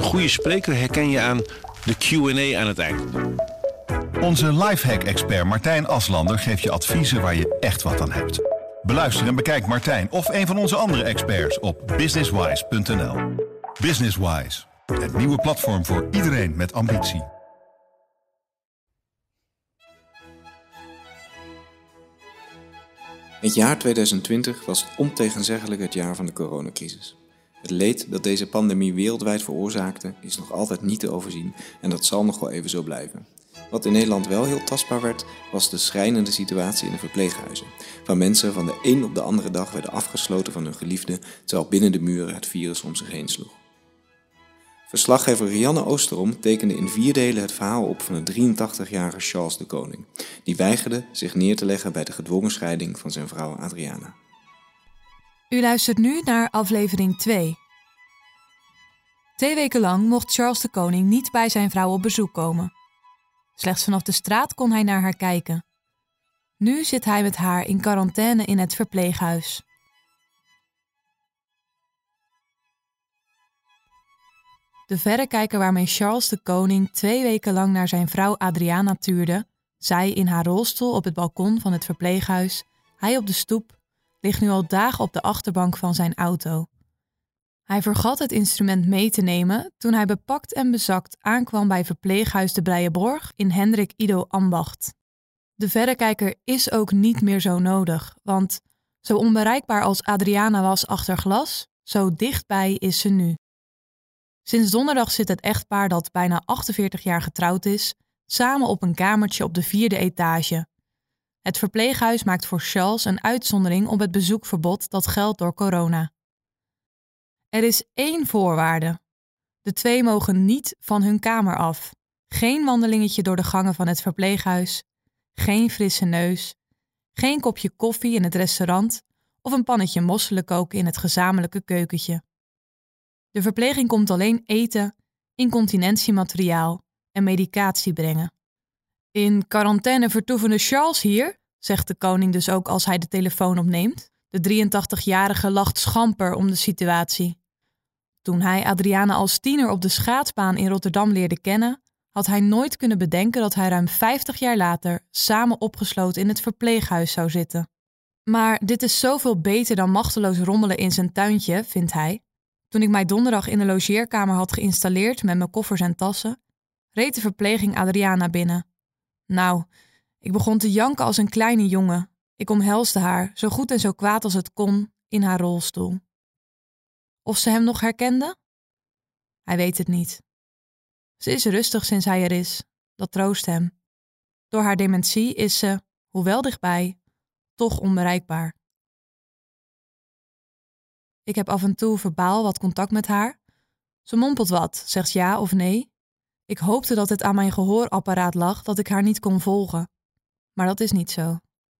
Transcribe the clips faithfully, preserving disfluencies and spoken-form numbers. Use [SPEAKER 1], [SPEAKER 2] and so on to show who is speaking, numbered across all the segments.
[SPEAKER 1] goede spreker herken je aan de Q en A aan het eind.
[SPEAKER 2] Onze lifehack-expert Martijn Aslander geeft je adviezen waar je echt wat aan hebt. Beluister en bekijk Martijn of een van onze andere experts op businesswise punt n l. Businesswise, het nieuwe platform voor iedereen met ambitie.
[SPEAKER 3] Het jaar tweeduizend twintig was ontegenzeggelijk het jaar van de coronacrisis. Het leed dat deze pandemie wereldwijd veroorzaakte is nog altijd niet te overzien en dat zal nog wel even zo blijven. Wat in Nederland wel heel tastbaar werd, was de schrijnende situatie in de verpleeghuizen, waar mensen van de een op de andere dag werden afgesloten van hun geliefden, terwijl binnen de muren het virus om zich heen sloeg. Verslaggever Rianne Oosterom tekende in vier delen het verhaal op van de drieëntachtigjarige Charles de Koning, die weigerde zich neer te leggen bij de gedwongen scheiding van zijn vrouw Adriana.
[SPEAKER 4] U luistert nu naar aflevering twee. Twee weken lang mocht Charles de Koning niet bij zijn vrouw op bezoek komen. Slechts vanaf de straat kon hij naar haar kijken. Nu zit hij met haar in quarantaine in het verpleeghuis. De verrekijker waarmee Charles de Koning twee weken lang naar zijn vrouw Adriana tuurde, zij in haar rolstoel op het balkon van het verpleeghuis, hij op de stoep, ligt nu al dagen op de achterbank van zijn auto. Hij vergat het instrument mee te nemen toen hij bepakt en bezakt aankwam bij verpleeghuis de Breienborg in Hendrik Ido Ambacht. De verrekijker is ook niet meer zo nodig, want zo onbereikbaar als Adriana was achter glas, zo dichtbij is ze nu. Sinds donderdag zit het echtpaar dat bijna achtenveertig jaar getrouwd is, samen op een kamertje op de vierde etage. Het verpleeghuis maakt voor Charles een uitzondering op het bezoekverbod dat geldt door corona. Er is één voorwaarde. De twee mogen niet van hun kamer af. Geen wandelingetje door de gangen van het verpleeghuis, geen frisse neus, geen kopje koffie in het restaurant of een pannetje mosselen koken in het gezamenlijke keukentje. De verpleging komt alleen eten, incontinentiemateriaal en medicatie brengen. In quarantaine vertoevende Charles hier, zegt de koning dus ook als hij de telefoon opneemt. De drieëntachtigjarige lacht schamper om de situatie. Toen hij Adriana als tiener op de schaatsbaan in Rotterdam leerde kennen, had hij nooit kunnen bedenken dat hij ruim vijftig jaar later samen opgesloten in het verpleeghuis zou zitten. Maar dit is zoveel beter dan machteloos rommelen in zijn tuintje, vindt hij. Toen ik mij donderdag in de logeerkamer had geïnstalleerd met mijn koffers en tassen, reed de verpleging Adriana binnen. Nou, ik begon te janken als een kleine jongen. Ik omhelsde haar, zo goed en zo kwaad als het kon, in haar rolstoel. Of ze hem nog herkende? Hij weet het niet. Ze is rustig sinds hij er is. Dat troost hem. Door haar dementie is ze, hoewel dichtbij, toch onbereikbaar. Ik heb af en toe verbaal wat contact met haar. Ze mompelt wat, zegt ja of nee. Ik hoopte dat het aan mijn gehoorapparaat lag dat ik haar niet kon volgen. Maar dat is niet zo.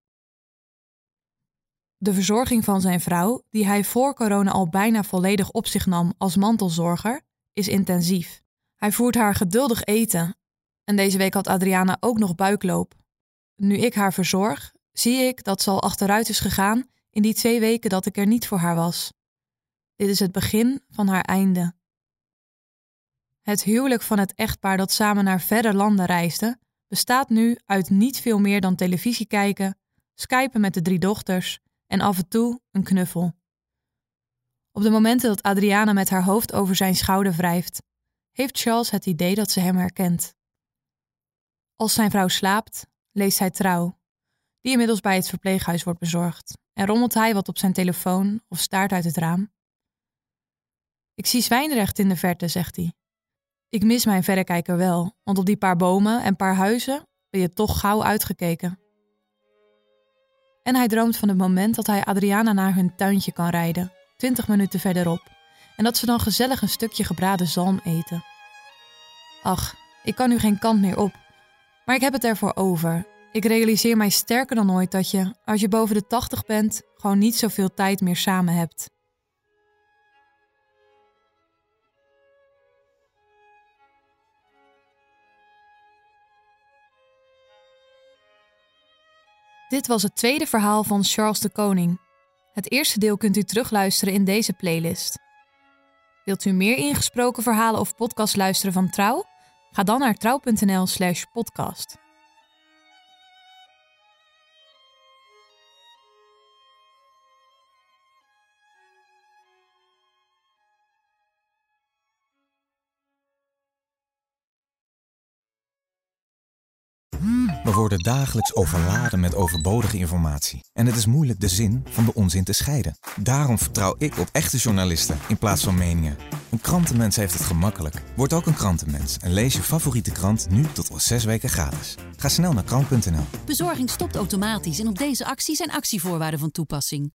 [SPEAKER 4] De verzorging van zijn vrouw, die hij voor corona al bijna volledig op zich nam als mantelzorger, is intensief. Hij voert haar geduldig eten. En deze week had Adriana ook nog buikloop. Nu ik haar verzorg, zie ik dat ze al achteruit is gegaan in die twee weken dat ik er niet voor haar was. Dit is het begin van haar einde. Het huwelijk van het echtpaar dat samen naar verre landen reisde, bestaat nu uit niet veel meer dan televisie kijken, skypen met de drie dochters en af en toe een knuffel. Op de momenten dat Adriana met haar hoofd over zijn schouder wrijft, heeft Charles het idee dat ze hem herkent. Als zijn vrouw slaapt, leest hij Trouw, die inmiddels bij het verpleeghuis wordt bezorgd, en rommelt hij wat op zijn telefoon of staart uit het raam. Ik zie Zwijndrecht in de verte, zegt hij. Ik mis mijn verrekijker wel, want op die paar bomen en paar huizen ben je toch gauw uitgekeken. En hij droomt van het moment dat hij Adriana naar hun tuintje kan rijden, twintig minuten verderop, en dat ze dan gezellig een stukje gebraden zalm eten. Ach, ik kan nu geen kant meer op, maar ik heb het ervoor over. Ik realiseer mij sterker dan ooit dat je, als je boven de tachtig bent, gewoon niet zoveel tijd meer samen hebt. Dit was het tweede verhaal van Charles de Koning. Het eerste deel kunt u terugluisteren in deze playlist. Wilt u meer ingesproken verhalen of podcasts luisteren van Trouw? Ga dan naar trouw.nl slash podcast.
[SPEAKER 5] We worden dagelijks overladen met overbodige informatie. En het is moeilijk de zin van de onzin te scheiden. Daarom vertrouw ik op echte journalisten in plaats van meningen. Een krantenmens heeft het gemakkelijk. Word ook een krantenmens en lees je favoriete krant nu tot al zes weken gratis. Ga snel naar krant punt n l.
[SPEAKER 6] Bezorging stopt automatisch en op deze actie zijn actievoorwaarden van toepassing.